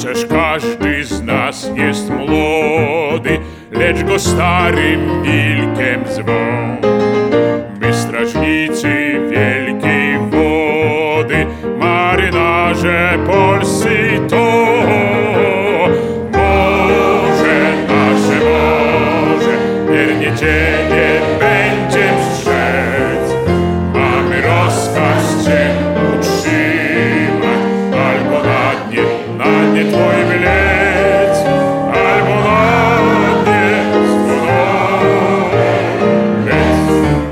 Chociaż każdy z nas jest młody, lecz go starym wilkiem zwą. My strażnicy wielkiej wody, marynarze polscy to. Morze, nasze morze, wiernie Ciebie będzie strzec. Mamy rozkaz Cię utrzymać, albo na dnie Twoim lec, albo na dnie z honorem lec.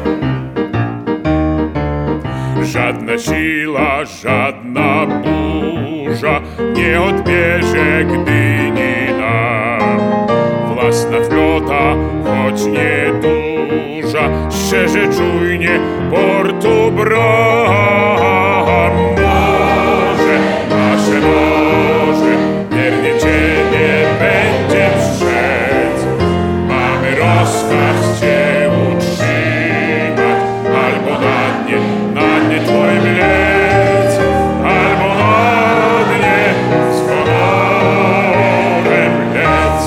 Żadna siła, żadna burza nie odbierze Gdyni nam. Własna flota, choć nieduża, strzeże czujnie portu bram. Morze, nasze morze, wiernie Ciebie będzie strzec. Mamy rozkaz Cię utrzymać, albo na dnie Twoim lec, albo na dnie z honorem lec.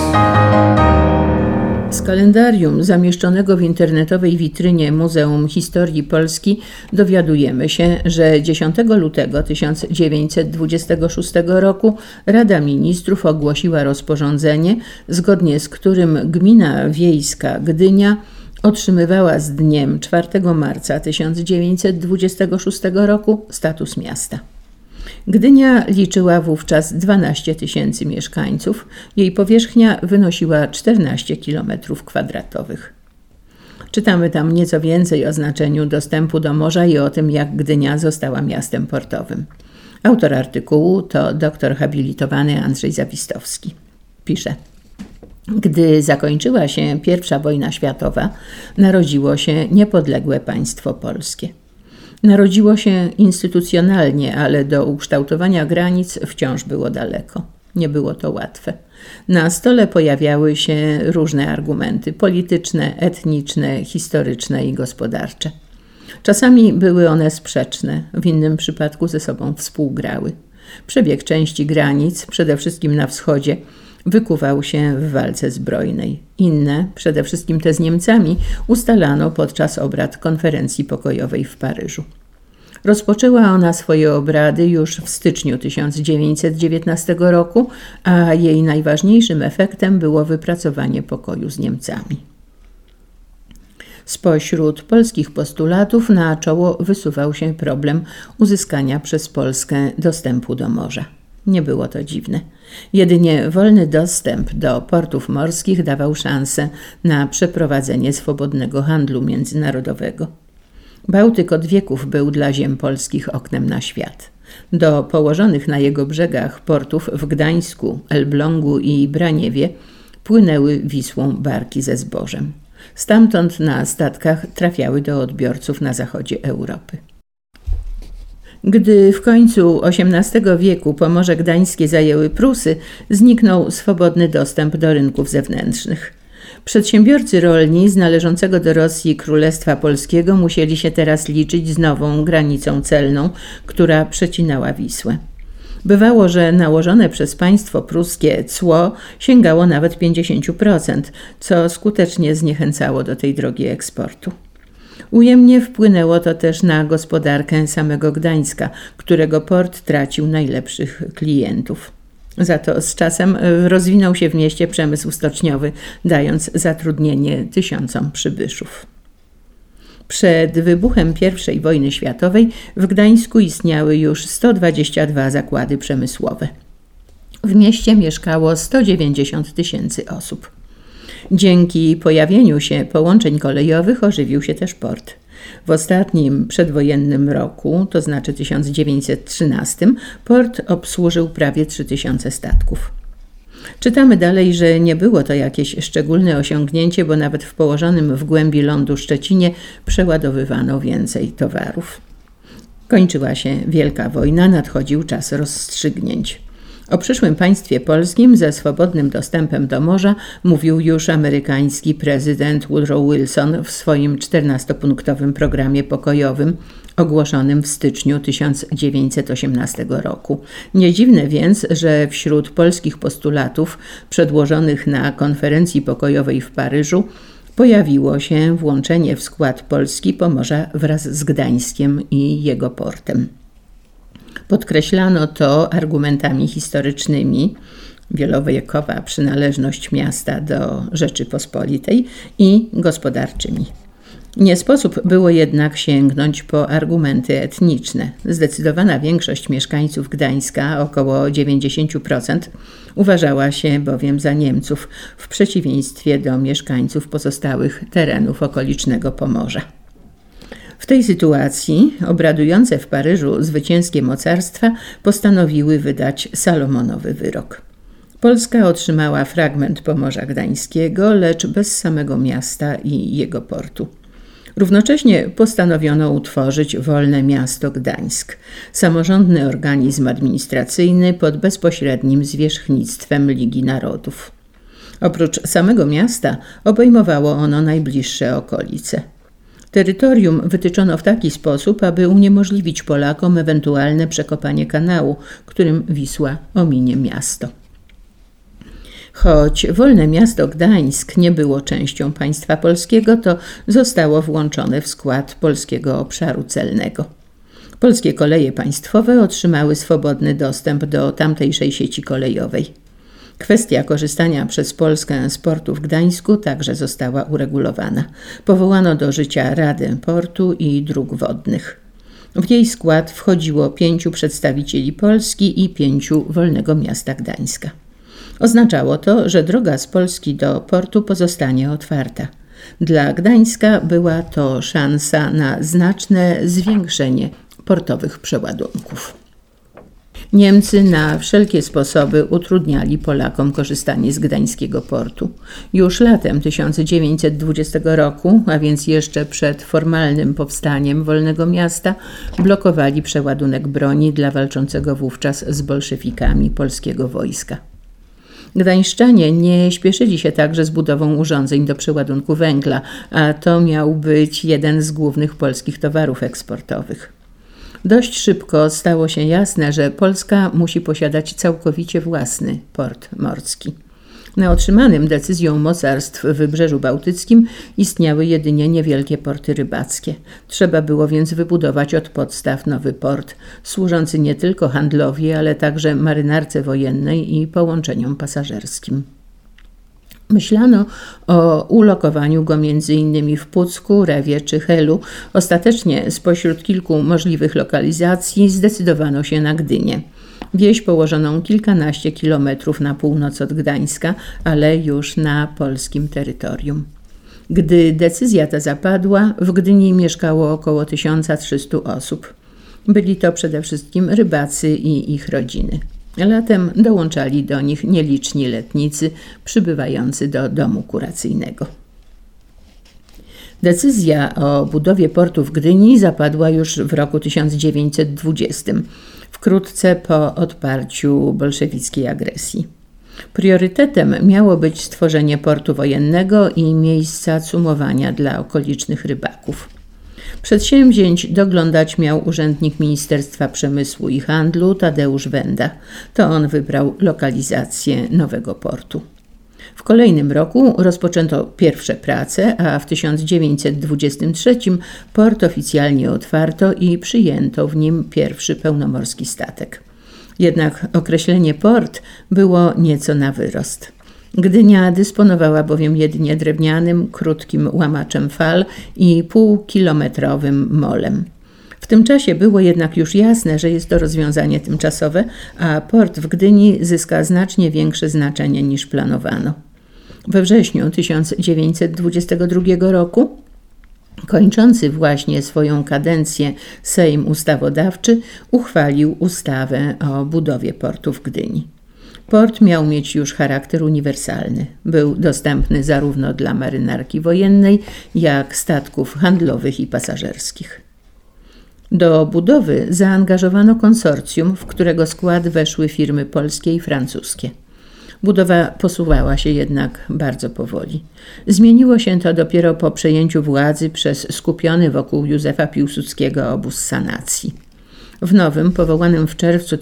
Z kalendarium zamieszczonego w internetowej witrynie Muzeum Historii Polski dowiadujemy się, że 10 lutego 1926 roku Rada Ministrów ogłosiła rozporządzenie, zgodnie z którym gmina wiejska Gdynia otrzymywała z dniem 4 marca 1926 roku status miasta. Gdynia liczyła wówczas 12 000 mieszkańców, jej powierzchnia wynosiła 14 km². Czytamy tam nieco więcej o znaczeniu dostępu do morza i o tym, jak Gdynia została miastem portowym. Autor artykułu to doktor habilitowany Andrzej Zawistowski. Pisze: gdy zakończyła się I wojna światowa, narodziło się niepodległe państwo polskie. Narodziło się instytucjonalnie, ale do ukształtowania granic wciąż było daleko. Nie było to łatwe. Na stole pojawiały się różne argumenty polityczne, etniczne, historyczne i gospodarcze. Czasami były one sprzeczne, w innym przypadku ze sobą współgrały. Przebieg części granic, przede wszystkim na wschodzie, wykuwał się w walce zbrojnej. Inne, przede wszystkim te z Niemcami, ustalano podczas obrad konferencji pokojowej w Paryżu. Rozpoczęła ona swoje obrady już w styczniu 1919 roku, a jej najważniejszym efektem było wypracowanie pokoju z Niemcami. Spośród polskich postulatów na czoło wysuwał się problem uzyskania przez Polskę dostępu do morza. Nie było to dziwne. Jedynie wolny dostęp do portów morskich dawał szansę na przeprowadzenie swobodnego handlu międzynarodowego. Bałtyk od wieków był dla ziem polskich oknem na świat. Do położonych na jego brzegach portów w Gdańsku, Elblągu i Braniewie płynęły Wisłą barki ze zbożem. Stamtąd na statkach trafiały do odbiorców na zachodzie Europy. Gdy w końcu XVIII wieku Pomorze Gdańskie zajęły Prusy, zniknął swobodny dostęp do rynków zewnętrznych. Przedsiębiorcy rolni z należącego do Rosji Królestwa Polskiego musieli się teraz liczyć z nową granicą celną, która przecinała Wisłę. Bywało, że nałożone przez państwo pruskie cło sięgało nawet 50%, co skutecznie zniechęcało do tej drogi eksportu. Ujemnie wpłynęło to też na gospodarkę samego Gdańska, którego port tracił najlepszych klientów. Za to z czasem rozwinął się w mieście przemysł stoczniowy, dając zatrudnienie tysiącom przybyszów. Przed wybuchem I wojny światowej w Gdańsku istniały już 122 zakłady przemysłowe. W mieście mieszkało 190 000 osób. Dzięki pojawieniu się połączeń kolejowych ożywił się też port. W ostatnim przedwojennym roku, to znaczy 1913, port obsłużył prawie 3000 statków. Czytamy dalej, że nie było to jakieś szczególne osiągnięcie, bo nawet w położonym w głębi lądu Szczecinie przeładowywano więcej towarów. Kończyła się Wielka Wojna, nadchodził czas rozstrzygnięć. O przyszłym państwie polskim ze swobodnym dostępem do morza mówił już amerykański prezydent Woodrow Wilson w swoim 14-punktowym programie pokojowym ogłoszonym w styczniu 1918 roku. Nie dziwne więc, że wśród polskich postulatów przedłożonych na konferencji pokojowej w Paryżu pojawiło się włączenie w skład Polski Pomorza wraz z Gdańskiem i jego portem. Podkreślano to argumentami historycznymi, wielowiekowa przynależność miasta do Rzeczypospolitej i gospodarczymi. Nie sposób było jednak sięgnąć po argumenty etniczne. Zdecydowana większość mieszkańców Gdańska, około 90%, uważała się bowiem za Niemców, w przeciwieństwie do mieszkańców pozostałych terenów okolicznego Pomorza. W tej sytuacji obradujące w Paryżu zwycięskie mocarstwa postanowiły wydać Salomonowy wyrok. Polska otrzymała fragment Pomorza Gdańskiego, lecz bez samego miasta i jego portu. Równocześnie postanowiono utworzyć Wolne Miasto Gdańsk, samorządny organizm administracyjny pod bezpośrednim zwierzchnictwem Ligi Narodów. Oprócz samego miasta obejmowało ono najbliższe okolice. Terytorium wytyczono w taki sposób, aby uniemożliwić Polakom ewentualne przekopanie kanału, którym Wisła ominie miasto. Choć Wolne Miasto Gdańsk nie było częścią państwa polskiego, to zostało włączone w skład Polskiego Obszaru Celnego. Polskie koleje państwowe otrzymały swobodny dostęp do tamtejszej sieci kolejowej. Kwestia korzystania przez Polskę z portu w Gdańsku także została uregulowana. Powołano do życia Radę Portu i Dróg Wodnych. W jej skład wchodziło 5 przedstawicieli Polski i 5 Wolnego Miasta Gdańska. Oznaczało to, że droga z Polski do portu pozostanie otwarta. Dla Gdańska była to szansa na znaczne zwiększenie portowych przeładunków. Niemcy na wszelkie sposoby utrudniali Polakom korzystanie z gdańskiego portu. Już latem 1920 roku, a więc jeszcze przed formalnym powstaniem Wolnego Miasta, blokowali przeładunek broni dla walczącego wówczas z bolszewikami polskiego wojska. Gdańszczanie nie śpieszyli się także z budową urządzeń do przeładunku węgla, a to miał być jeden z głównych polskich towarów eksportowych. Dość szybko stało się jasne, że Polska musi posiadać całkowicie własny port morski. Na otrzymanym decyzją mocarstw w Wybrzeżu Bałtyckim istniały jedynie niewielkie porty rybackie. Trzeba było więc wybudować od podstaw nowy port, służący nie tylko handlowi, ale także marynarce wojennej i połączeniom pasażerskim. Myślano o ulokowaniu go m.in. w Pucku, Rewie czy Helu. Ostatecznie spośród kilku możliwych lokalizacji zdecydowano się na Gdynię. Wieś położoną kilkanaście kilometrów na północ od Gdańska, ale już na polskim terytorium. Gdy decyzja ta zapadła, w Gdyni mieszkało około 1300 osób. Byli to przede wszystkim rybacy i ich rodziny. Latem dołączali do nich nieliczni letnicy przybywający do domu kuracyjnego. Decyzja o budowie portu w Gdyni zapadła już w roku 1920, wkrótce po odparciu bolszewickiej agresji. Priorytetem miało być stworzenie portu wojennego i miejsca cumowania dla okolicznych rybaków. Przedsięwzięć doglądać miał urzędnik Ministerstwa Przemysłu i Handlu Tadeusz Wenda. To on wybrał lokalizację nowego portu. W kolejnym roku rozpoczęto pierwsze prace, a w 1923 port oficjalnie otwarto i przyjęto w nim pierwszy pełnomorski statek. Jednak określenie port było nieco na wyrost. Gdynia dysponowała bowiem jedynie drewnianym, krótkim łamaczem fal i półkilometrowym molem. W tym czasie było jednak już jasne, że jest to rozwiązanie tymczasowe, a port w Gdyni zyska znacznie większe znaczenie niż planowano. We wrześniu 1922 roku, kończący właśnie swoją kadencję Sejm Ustawodawczy uchwalił ustawę o budowie portu w Gdyni. Port miał mieć już charakter uniwersalny. Był dostępny zarówno dla marynarki wojennej, jak statków handlowych i pasażerskich. Do budowy zaangażowano konsorcjum, w którego skład weszły firmy polskie i francuskie. Budowa posuwała się jednak bardzo powoli. Zmieniło się to dopiero po przejęciu władzy przez skupiony wokół Józefa Piłsudskiego obóz sanacji. W nowym, powołanym w czerwcu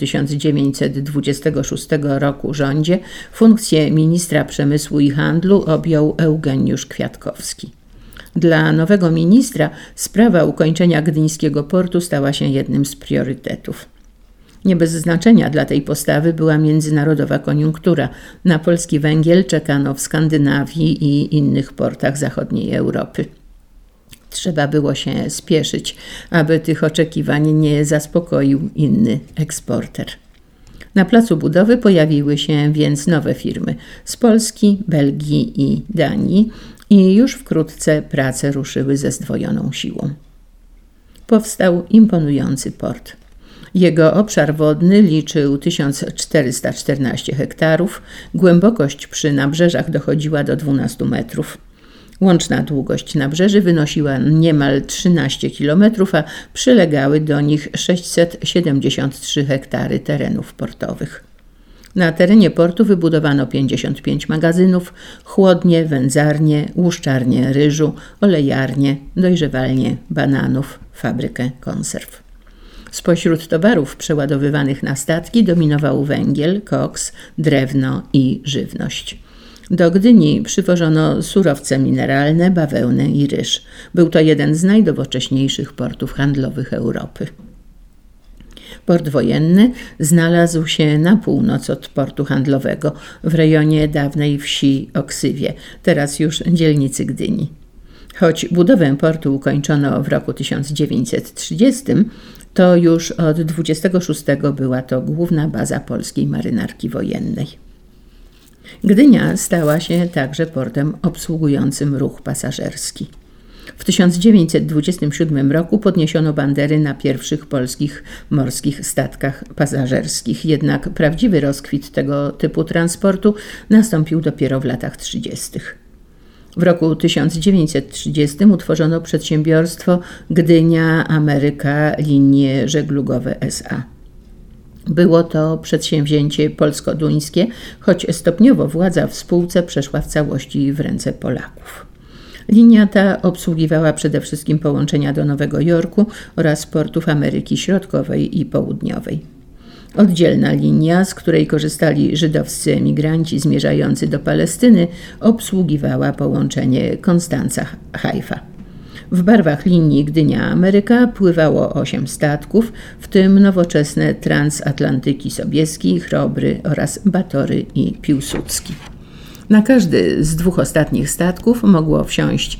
1926 roku rządzie funkcję ministra przemysłu i handlu objął Eugeniusz Kwiatkowski. Dla nowego ministra sprawa ukończenia gdyńskiego portu stała się jednym z priorytetów. Nie bez znaczenia dla tej postawy była międzynarodowa koniunktura. Na polski węgiel czekano w Skandynawii i innych portach zachodniej Europy. Trzeba było się spieszyć, aby tych oczekiwań nie zaspokoił inny eksporter. Na placu budowy pojawiły się więc nowe firmy z Polski, Belgii i Danii i już wkrótce prace ruszyły ze zdwojoną siłą. Powstał imponujący port. Jego obszar wodny liczył 1414 hektarów, głębokość przy nabrzeżach dochodziła do 12 metrów. Łączna długość nabrzeży wynosiła niemal 13 km, a przylegały do nich 673 hektary terenów portowych. Na terenie portu wybudowano 55 magazynów, chłodnie, wędzarnie, łuszczarnie ryżu, olejarnie, dojrzewalnie bananów, fabrykę konserw. Spośród towarów przeładowywanych na statki dominował węgiel, koks, drewno i żywność. Do Gdyni przywożono surowce mineralne, bawełnę i ryż. Był to jeden z najdowocześniejszych portów handlowych Europy. Port wojenny znalazł się na północ od portu handlowego, w rejonie dawnej wsi Oksywie, teraz już dzielnicy Gdyni. Choć budowę portu ukończono w roku 1930, to już od 26 była to główna baza polskiej marynarki wojennej. Gdynia stała się także portem obsługującym ruch pasażerski. W 1927 roku podniesiono bandery na pierwszych polskich morskich statkach pasażerskich, jednak prawdziwy rozkwit tego typu transportu nastąpił dopiero w latach 30. W roku 1930 utworzono przedsiębiorstwo Gdynia Ameryka Linie Żeglugowe S.A. Było to przedsięwzięcie polsko-duńskie, choć stopniowo władza w spółce przeszła w całości w ręce Polaków. Linia ta obsługiwała przede wszystkim połączenia do Nowego Jorku oraz portów Ameryki Środkowej i Południowej. Oddzielna linia, z której korzystali żydowscy emigranci zmierzający do Palestyny, obsługiwała połączenie Konstanca-Haifa. W barwach linii Gdynia-Ameryka pływało 8 statków, w tym nowoczesne transatlantyki Sobieski, Chrobry oraz Batory i Piłsudski. Na każdy z 2 ostatnich statków mogło wsiąść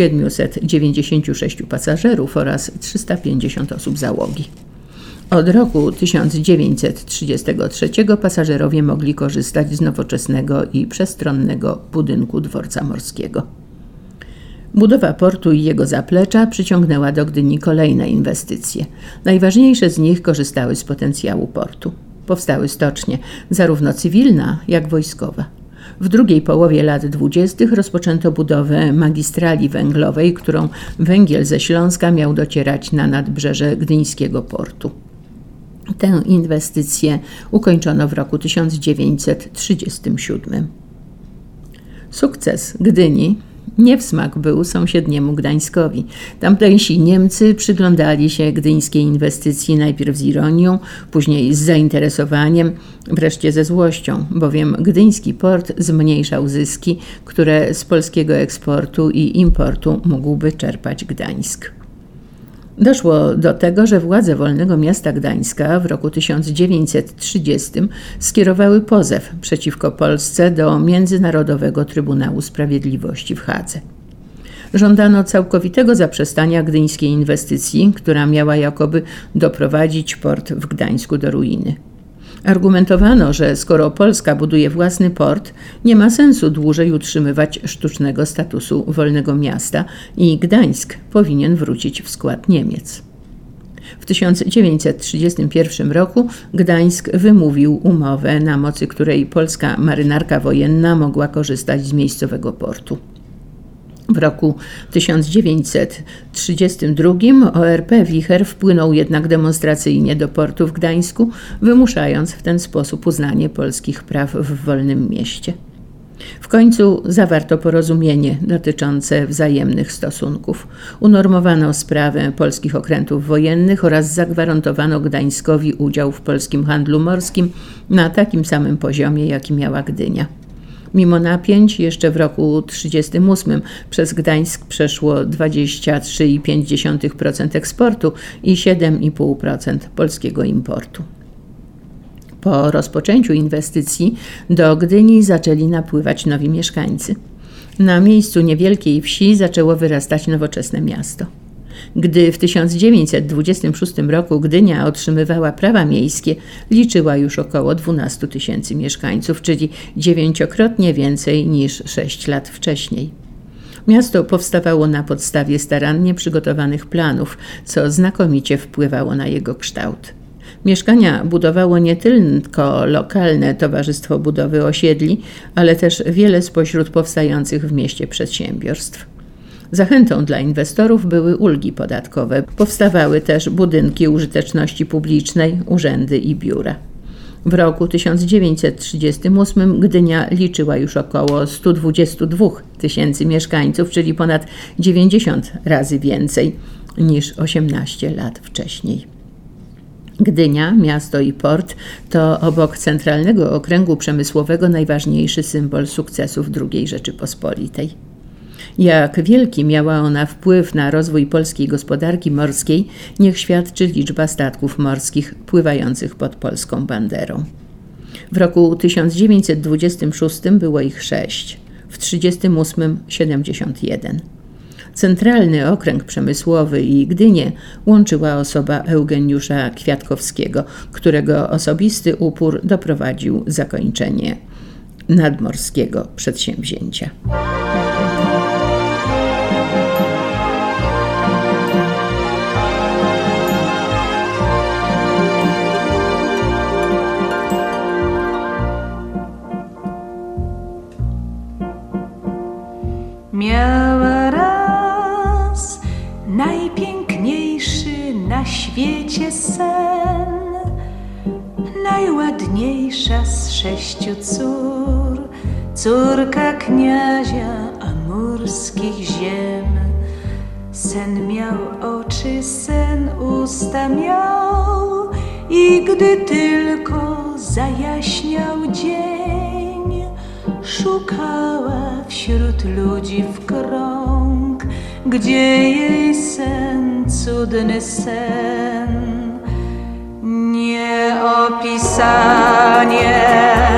796 pasażerów oraz 350 osób załogi. Od roku 1933 pasażerowie mogli korzystać z nowoczesnego i przestronnego budynku dworca morskiego. Budowa portu i jego zaplecza przyciągnęła do Gdyni kolejne inwestycje. Najważniejsze z nich korzystały z potencjału portu. Powstały stocznie, zarówno cywilna, jak wojskowa. W drugiej połowie lat 20. rozpoczęto budowę magistrali węglowej, którą węgiel ze Śląska miał docierać na nadbrzeże gdyńskiego portu. Tę inwestycję ukończono w roku 1937. Sukces Gdyni nie w smak był sąsiedniemu Gdańskowi. Tamtejsi Niemcy przyglądali się gdyńskiej inwestycji najpierw z ironią, później z zainteresowaniem, wreszcie ze złością, bowiem gdyński port zmniejszał zyski, które z polskiego eksportu i importu mógłby czerpać Gdańsk. Doszło do tego, że władze Wolnego Miasta Gdańska w roku 1930 skierowały pozew przeciwko Polsce do Międzynarodowego Trybunału Sprawiedliwości w Hadze. Żądano całkowitego zaprzestania gdyńskiej inwestycji, która miała jakoby doprowadzić port w Gdańsku do ruiny. Argumentowano, że skoro Polska buduje własny port, nie ma sensu dłużej utrzymywać sztucznego statusu wolnego miasta i Gdańsk powinien wrócić w skład Niemiec. W 1931 roku Gdańsk wymówił umowę, na mocy której polska marynarka wojenna mogła korzystać z miejscowego portu. W roku 1932 ORP Wicher wpłynął jednak demonstracyjnie do portu w Gdańsku, wymuszając w ten sposób uznanie polskich praw w wolnym mieście. W końcu zawarto porozumienie dotyczące wzajemnych stosunków. Unormowano sprawę polskich okrętów wojennych oraz zagwarantowano Gdańskowi udział w polskim handlu morskim na takim samym poziomie, jaki miała Gdynia. Mimo napięć jeszcze w roku 1938 przez Gdańsk przeszło 23,5% eksportu i 7,5% polskiego importu. Po rozpoczęciu inwestycji do Gdyni zaczęli napływać nowi mieszkańcy. Na miejscu niewielkiej wsi zaczęło wyrastać nowoczesne miasto. Gdy w 1926 roku Gdynia otrzymywała prawa miejskie, liczyła już około 12 000 mieszkańców, czyli 9-krotnie więcej niż 6 lat wcześniej. Miasto powstawało na podstawie starannie przygotowanych planów, co znakomicie wpływało na jego kształt. Mieszkania budowało nie tylko lokalne Towarzystwo Budowy Osiedli, ale też wiele spośród powstających w mieście przedsiębiorstw. Zachętą dla inwestorów były ulgi podatkowe. Powstawały też budynki użyteczności publicznej, urzędy i biura. W roku 1938 Gdynia liczyła już około 122 000 mieszkańców, czyli ponad 90 razy więcej niż 18 lat wcześniej. Gdynia, miasto i port to obok Centralnego Okręgu Przemysłowego najważniejszy symbol sukcesów II Rzeczypospolitej. Jak wielki miała ona wpływ na rozwój polskiej gospodarki morskiej, niech świadczy liczba statków morskich pływających pod polską banderą. W roku 1926 było ich 6, w 1938 71. Centralny Okręg Przemysłowy i Gdynię łączyła osoba Eugeniusza Kwiatkowskiego, którego osobisty upór doprowadził zakończenie nadmorskiego przedsięwzięcia. Miała raz najpiękniejszy na świecie sen, najładniejsza z 6 cór, córka kniazia amurskich ziem. Sen miał oczy, sen usta miał i gdy tylko zajaśniał dzień, szukała wśród ludzi w krąg, gdzie jej sen, cudny sen, nieopisanie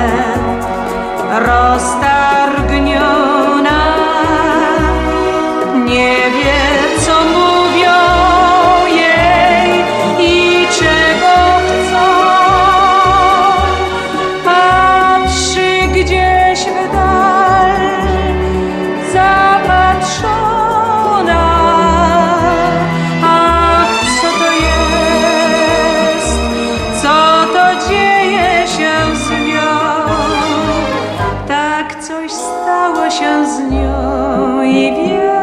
roztargniona, nie wie, co mówią jej i czego chcą. Patrzy gdzieś w dal, zapatrzona. Ach, co to jest? Co to dzieje się z nią? Tak coś stało się z nią i wie,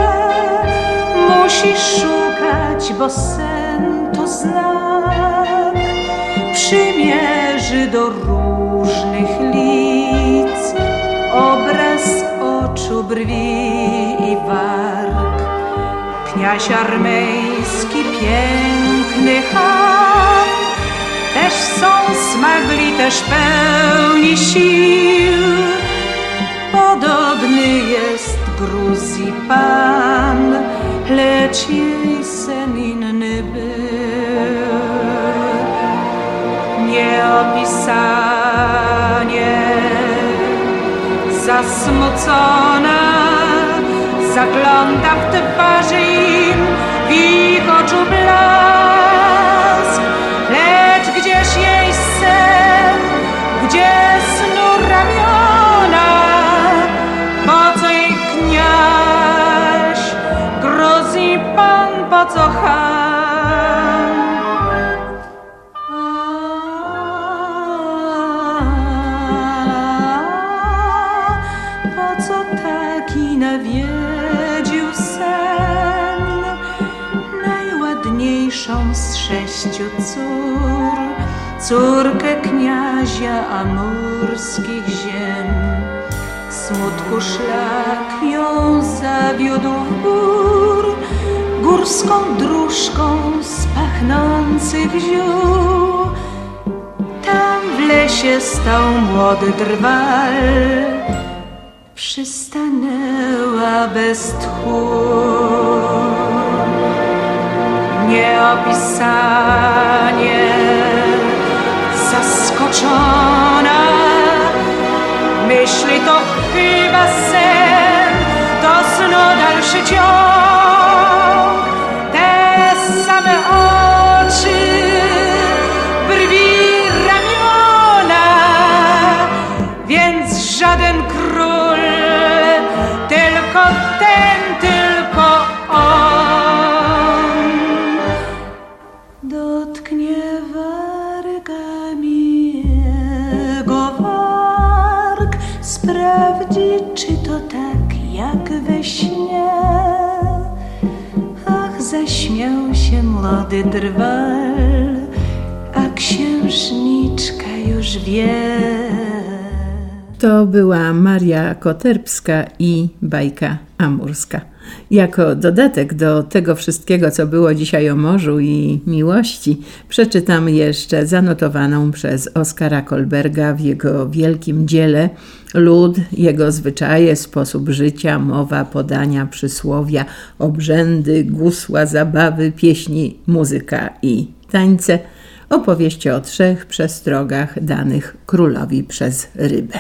musi szukać, bo sen to znak przymierzy do różnych lic, obraz oczu, brwi i warg. Kniaź armeński, piękny chan, też są smagli, też pełni sił. Podobny jest Gruzji pan, lecz jej sen inny był. Nieopisanie zasmucona zagląda w twarzy im, w ich oczu blask. Lecz gdzież jej sen, gdzie snu ramiona? Po co jej kniaź, Gruzji pan, po co chan? Po co taki na wiele 6 cór, córkę kniazia amurskich ziem. Smutku szlak ją zawiódł w gór, górską dróżką z pachnących ziół. Tam w lesie stał młody drwal, przystanęła bez tchu. Nieopisanie zaskoczona, myśli to chyba sen, to snu dalszy ciąg. Te same oczy, brwi, ramiona, więc żaden król, tylko ten, tylko on dotknie wargami jego warg, sprawdzi, czy to tak jak we śnie. Ach, zaśmiał się młody drwal, a księżniczka już wie. To była Maria Koterbska i bajka amurska. Jako dodatek do tego wszystkiego, co było dzisiaj o morzu i miłości, przeczytam jeszcze zanotowaną przez Oskara Kolberga w jego wielkim dziele Lud, jego zwyczaje, sposób życia, mowa, podania, przysłowia, obrzędy, gusła, zabawy, pieśni, muzyka i tańce. Opowieść o 3 przestrogach danych królowi przez rybę.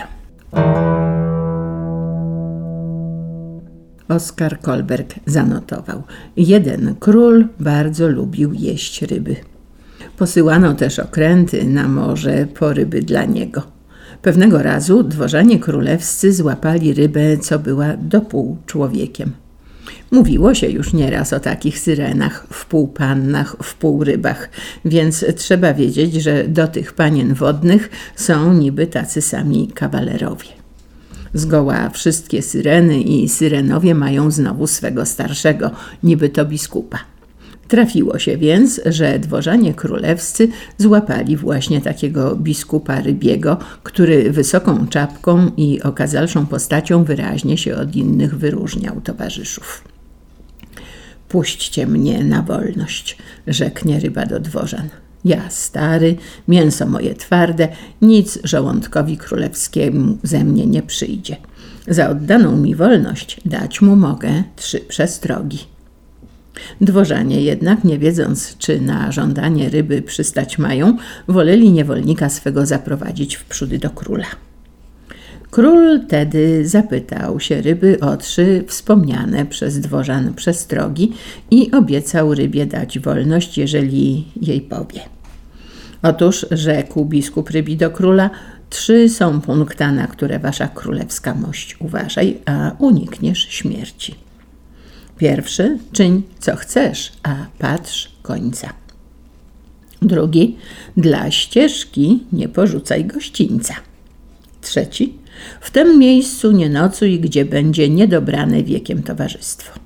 Oskar Kolberg zanotował: jeden król bardzo lubił jeść ryby. Posyłano też okręty na morze po ryby dla niego. Pewnego razu dworzanie królewscy złapali rybę, co była do pół człowiekiem. Mówiło się już nieraz o takich syrenach, wpół pannach, wpół rybach, więc trzeba wiedzieć, że do tych panien wodnych są niby tacy sami kawalerowie. Zgoła wszystkie syreny i syrenowie mają znowu swego starszego, niby to biskupa. Trafiło się więc, że dworzanie królewscy złapali właśnie takiego biskupa rybiego, który wysoką czapką i okazalszą postacią wyraźnie się od innych wyróżniał towarzyszów. Puśćcie mnie na wolność, rzeknie ryba do dworzan. Ja stary, mięso moje twarde, nic żołądkowi królewskiemu ze mnie nie przyjdzie. Za oddaną mi wolność dać mu mogę 3 przestrogi. Dworzanie jednak, nie wiedząc, czy na żądanie ryby przystać mają, woleli niewolnika swego zaprowadzić wprzódy do króla. Król tedy zapytał się ryby o 3 wspomniane przez dworzan przestrogi i obiecał rybie dać wolność, jeżeli jej powie. Otóż rzekł biskup rybi do króla: 3 są punkta, na które wasza królewska mość uważaj, a unikniesz śmierci. Pierwszy: czyń co chcesz, a patrz końca. Drugi: dla ścieżki nie porzucaj gościńca. Trzeci: w tym miejscu nie nocuj, gdzie będzie niedobrane wiekiem towarzystwo.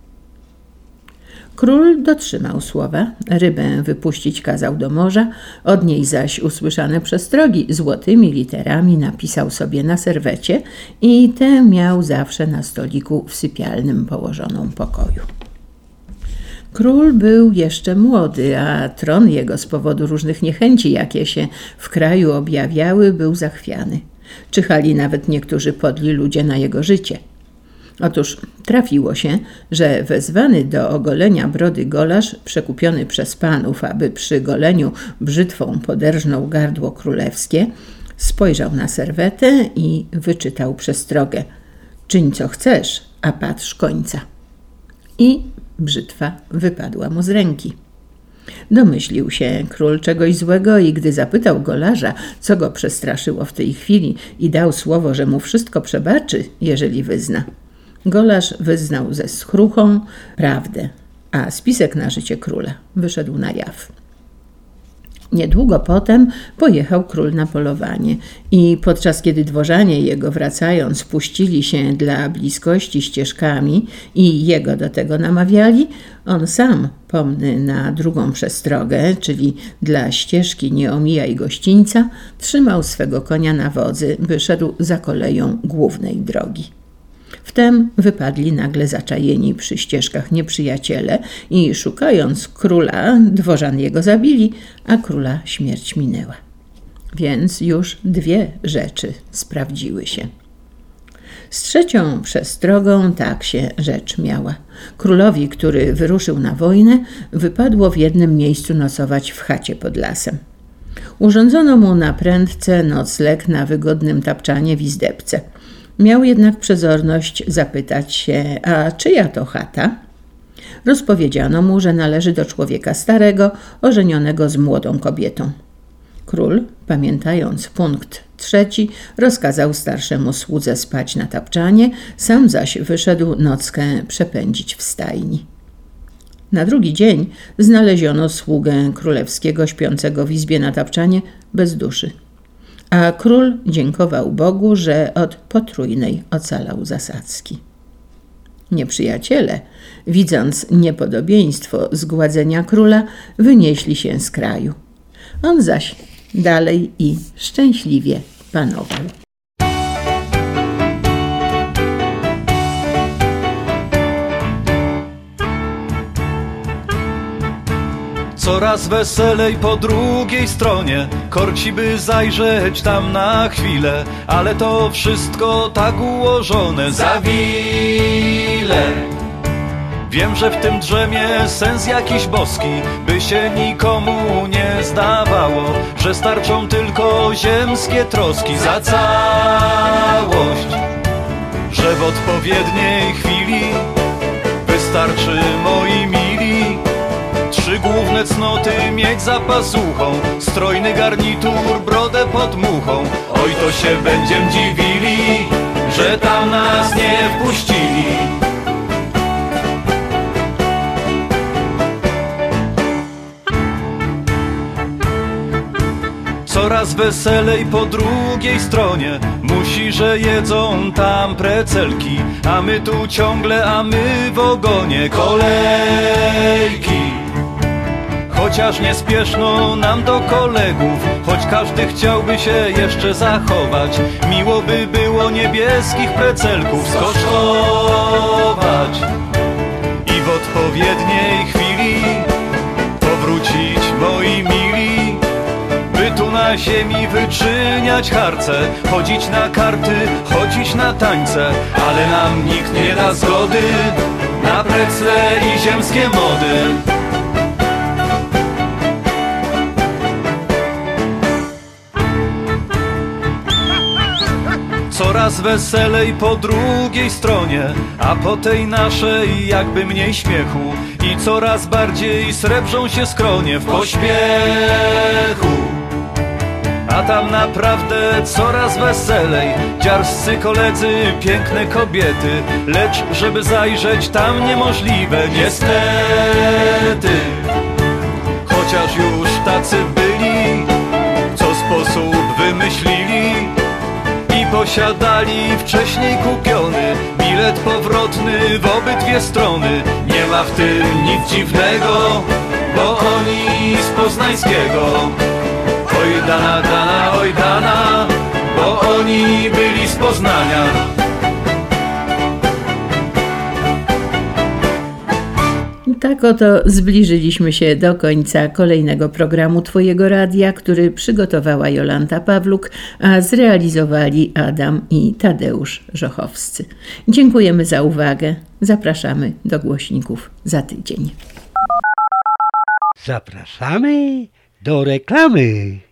Król dotrzymał słowa, rybę wypuścić kazał do morza, od niej zaś usłyszane przestrogi złotymi literami napisał sobie na serwecie i tę miał zawsze na stoliku w sypialnym położoną pokoju. Król był jeszcze młody, a tron jego z powodu różnych niechęci, jakie się w kraju objawiały, był zachwiany. Czyhali nawet niektórzy podli ludzie na jego życie. Otóż trafiło się, że wezwany do ogolenia brody golarz, przekupiony przez panów, aby przy goleniu brzytwą poderżnął gardło królewskie, spojrzał na serwetę i wyczytał przestrogę: czyń co chcesz, a patrz końca. I brzytwa wypadła mu z ręki. Domyślił się król czegoś złego i gdy zapytał golarza, co go przestraszyło w tej chwili, i dał słowo, że mu wszystko przebaczy, jeżeli wyzna, golarz wyznał ze skruchą prawdę, a spisek na życie króla wyszedł na jaw. Niedługo potem pojechał król na polowanie i podczas kiedy dworzanie jego wracając puścili się dla bliskości ścieżkami i jego do tego namawiali, on sam, pomny na drugą przestrogę, czyli dla ścieżki nie omijaj gościńca, trzymał swego konia na wodzy, by szedł za koleją głównej drogi. Wtem wypadli nagle zaczajeni przy ścieżkach nieprzyjaciele i szukając króla, dworzan jego zabili, a króla śmierć minęła. Więc już dwie rzeczy sprawdziły się. Z trzecią przestrogą tak się rzecz miała. Królowi, który wyruszył na wojnę, wypadło w jednym miejscu nocować w chacie pod lasem. Urządzono mu na prędce nocleg na wygodnym tapczanie w izdebce. Miał jednak przezorność zapytać się, a czyja to chata? Rozpowiedziano mu, że należy do człowieka starego, ożenionego z młodą kobietą. Król, pamiętając punkt 3, rozkazał starszemu słudze spać na tapczanie, sam zaś wyszedł nockę przepędzić w stajni. Na drugi dzień znaleziono sługę królewskiego śpiącego w izbie na tapczanie bez duszy. A król dziękował Bogu, że od potrójnej ocalał zasadzki. Nieprzyjaciele, widząc niepodobieństwo zgładzenia króla, wynieśli się z kraju. On zaś dalej i szczęśliwie panował. Coraz weselej po drugiej stronie, korci by zajrzeć tam na chwilę, ale to wszystko tak ułożone za wile. Wiem, że w tym drzemie sens jakiś boski, by się nikomu nie zdawało, że starczą tylko ziemskie troski za całość, że w odpowiedniej chwili wystarczy, moi mili, 3 główne cnoty mieć za pasuchą, strojny garnitur, brodę pod muchą. Oj, to się będziem dziwili, że tam nas nie wpuścili. Coraz weselej po drugiej stronie, musi, że jedzą tam precelki, a my tu ciągle, a my w ogonie kolejki. Chociaż nie spieszno nam do kolegów, choć każdy chciałby się jeszcze zachować, miło by było niebieskich precelków skosztować i w odpowiedniej chwili powrócić, moi mili, by tu na ziemi wyczyniać harce, chodzić na karty, chodzić na tańce, ale nam nikt nie da zgody na precle i ziemskie mody. Coraz weselej po drugiej stronie, a po tej naszej jakby mniej śmiechu i coraz bardziej srebrzą się skronie w pośpiechu. A tam naprawdę coraz weselej, dziarscy koledzy, piękne kobiety, lecz żeby zajrzeć tam niemożliwe niestety. Chociaż już tacy byli, co sposób wymyślili i posiadali wcześniej kupiony bilet powrotny w obydwie strony. Nie ma w tym nic dziwnego, bo oni z poznańskiego. Oj dana, dana, oj dana, bo oni byli z Poznania. Tak oto zbliżyliśmy się do końca kolejnego programu Twojego Radia, który przygotowała Jolanta Pawluk, a zrealizowali Adam i Tadeusz Żochowscy. Dziękujemy za uwagę. Zapraszamy do głośników za tydzień. Zapraszamy do reklamy.